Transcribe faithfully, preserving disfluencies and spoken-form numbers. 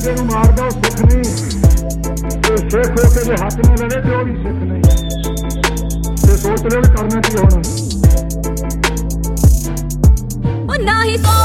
ਬੰਦੇ ਨੂੰ ਮਾਰਦਾ ਉਹ ਸਿੱਖ ਨਹੀਂ, ਤੇ ਸਿੱਖ ਹੋ ਕੇ ਜੇ ਹੱਥ ਨਾ ਲੜੇ ਤੇ ਉਹ ਵੀ ਸਿੱਖ ਨਹੀਂ। ਤੇ ਸੋਚ ਲਿਓ ਵੀ ਕਰਨਾ ਕੀ ਹੁਣ। ਉਹ ਨਾ ਹੀ